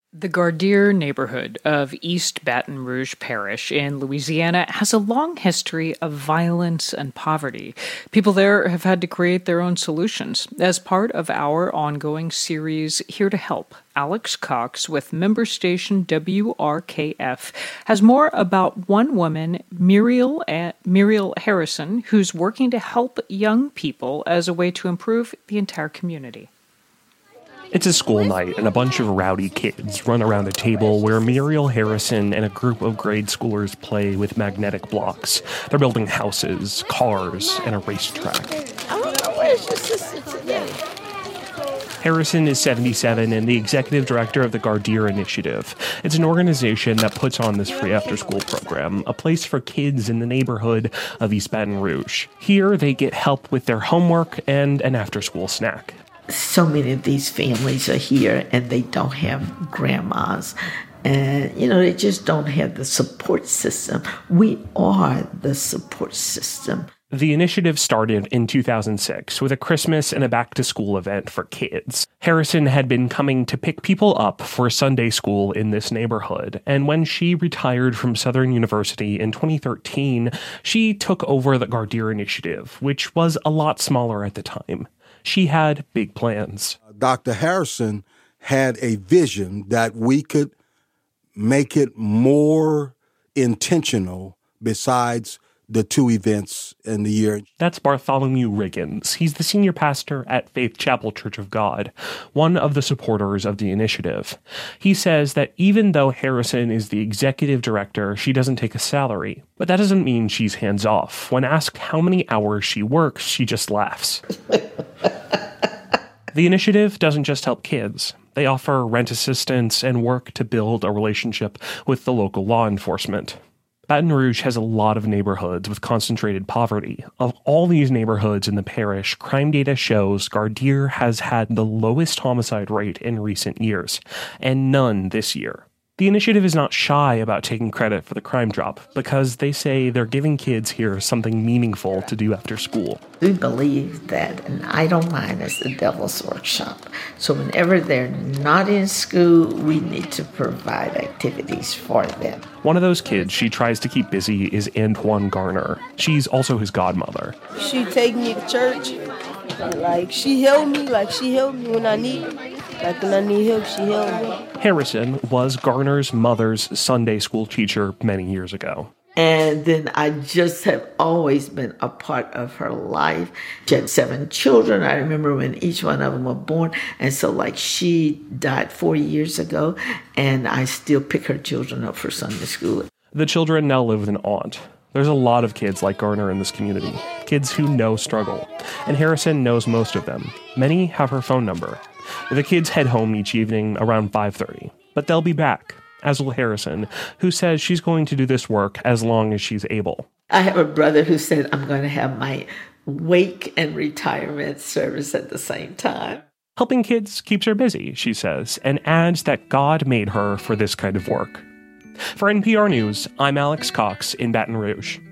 The Gardier neighborhood of East Baton Rouge Parish in Louisiana has a long history of violence and poverty. People there have had to create their own solutions. As part of our ongoing series, Here to Help, Alex Cox with member station WRKF has more about one woman, Muriel Harrison, who's working to help young people as a way to improve the entire community. It's a school night, and a bunch of rowdy kids run around a table where Muriel Harrison and a group of grade schoolers play with magnetic blocks. They're building houses, cars, and a racetrack. I don't know where's your sister today. Harrison is 77 and the executive director of the Gardier Initiative. It's an organization that puts on this free after-school program, a place for kids in the neighborhood of East Baton Rouge. Here, they get help with their homework and an after-school snack. So many of these families are here and they don't have grandmas. And, they just don't have the support system. We are the support system. The initiative started in 2006 with a Christmas and a back-to-school event for kids. Harrison had been coming to pick people up for Sunday school in this neighborhood, and when she retired from Southern University in 2013, she took over the Gardier Initiative, which was a lot smaller at the time. She had big plans. Dr. Harrison had a vision that we could make it more intentional besides the two events in the year. That's Bartholomew Riggins. He's the senior pastor at Faith Chapel Church of God, one of the supporters of the initiative. He says that even though Harrison is the executive director, she doesn't take a salary. But that doesn't mean she's hands-off. When asked how many hours she works, she just laughs. The initiative doesn't just help kids. They offer rent assistance and work to build a relationship with the local law enforcement. Baton Rouge has a lot of neighborhoods with concentrated poverty. Of all these neighborhoods in the parish, crime data shows Gardier has had the lowest homicide rate in recent years, and none this year. The initiative is not shy about taking credit for the crime drop because they say they're giving kids here something meaningful to do after school. We believe that an idle mind is the devil's workshop. So whenever they're not in school, we need to provide activities for them. One of those kids she tries to keep busy is Antoine Garner. She's also his godmother. She take me to church. She helped me when I need it. When I need help, she helped me. Harrison was Garner's mother's Sunday school teacher many years ago. And then I just have always been a part of her life. She had 7 children. I remember when each one of them were born. And so she died 4 years ago, and I still pick her children up for Sunday school. The children now live with an aunt. There's a lot of kids like Garner in this community, kids who know struggle. And Harrison knows most of them. Many have her phone number. The kids head home each evening around 5:30, but they'll be back, as will Harrison, who says she's going to do this work as long as she's able. I have a brother who said I'm going to have my wake and retirement service at the same time. Helping kids keeps her busy, she says, and adds that God made her for this kind of work. For NPR News, I'm Alex Cox in Baton Rouge.